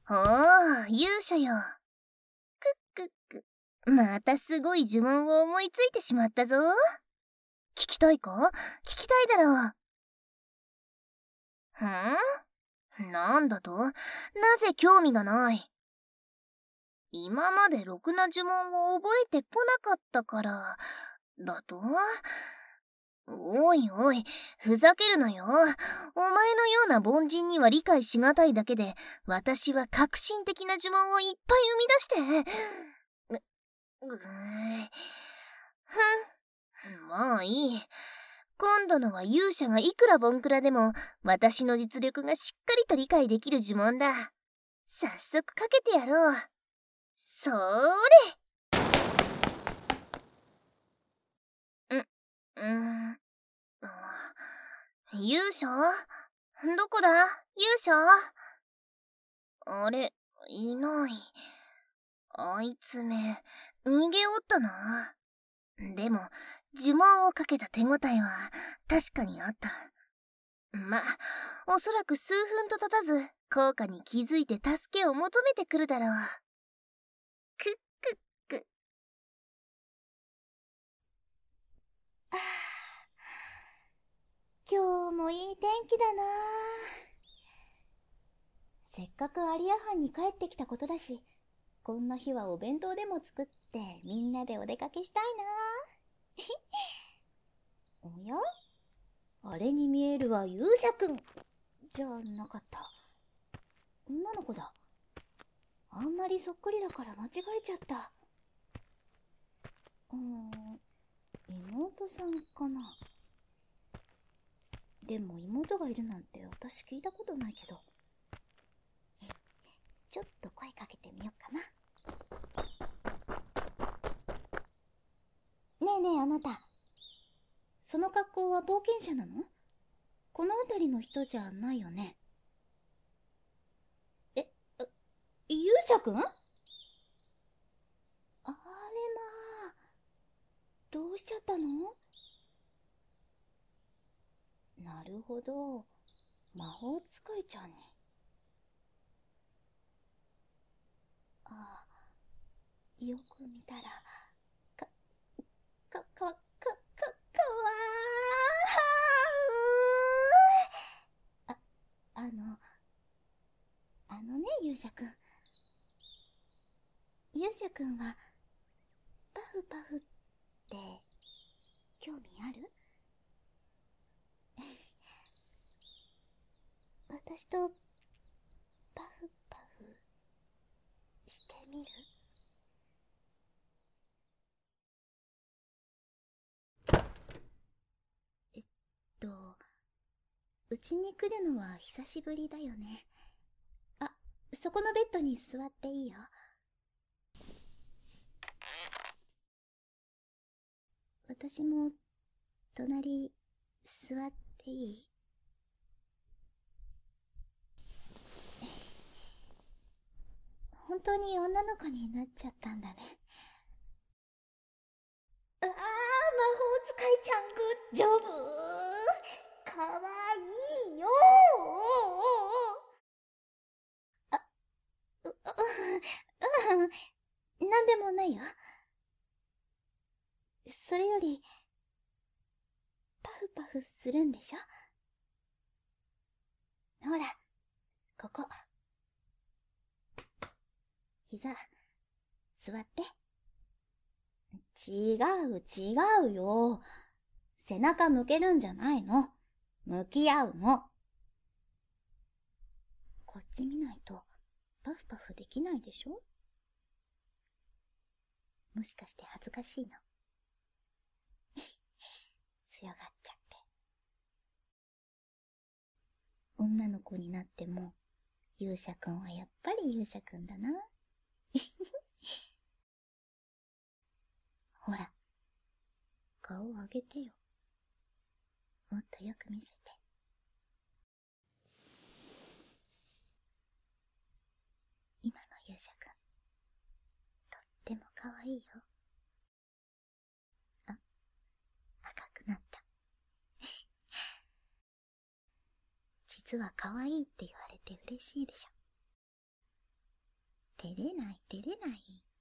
おー、勇者よ。くっくっく。またすごい呪文を思いついてしまったぞ。聞きたいか？聞きたいだろう。なんだと？なぜ興味がない？今までろくな呪文を覚えてこなかったから、だと？おいおい、ふざけるなよ。お前のような凡人には理解しがたいだけで、私は革新的な呪文をいっぱい生み出して。まあいい。今度のは勇者がいくらボンクラでも、私の実力がしっかりと理解できる呪文だ。早速かけてやろう。そーれ。勇者？どこだ？勇者？あれ、いない。あいつめ、逃げおったな。でも、呪文をかけた手応えは確かにあった。ま、おそらく数分と経たず、効果に気づいて助けを求めてくるだろう。くっくっく。 今日もいい天気だな。せっかくアリア藩に帰ってきたことだし、こんな日はお弁当でも作ってみんなでお出かけしたいな。おや？あれに見えるは勇者くんじゃなかった。女の子だ。あんまりそっくりだから間違えちゃった。妹さんかな。でも妹がいるなんて私聞いたことないけど。ちょっと声かけてみようかな。ねえねえあなた。その格好は冒険者なの？この辺りの人じゃないよね。勇者くん？あれまあ、どうしちゃったの？なるほど、魔法使いちゃんに。ああ、よく見たら、かわー。あのね、勇者くん。勇者くんは、パフパフって、興味ある？私と、パフパフ、してみる？と、うちに来るのは久しぶりだよね。あ、そこのベッドに座っていいよ。私も、隣、座っていい？本当に女の子になっちゃったんだね。魔法使いちゃんグッジョブ。かわいいよ。なんでもないよ。それより、パフパフするんでしょ？ほら、ここ。膝、座って。違うよ。背中向けるんじゃないの。向き合うの。こっち見ないと、パフパフできないでしょ？もしかして恥ずかしいの？強がっちゃって。女の子になっても、勇者くんはやっぱり勇者くんだな。ほら、顔を上げてよ。もっとよく見せて。今の勇者くん、とっても可愛いよ。あ、赤くなった。実は可愛いって言われて嬉しいでしょ。 照れない照れない。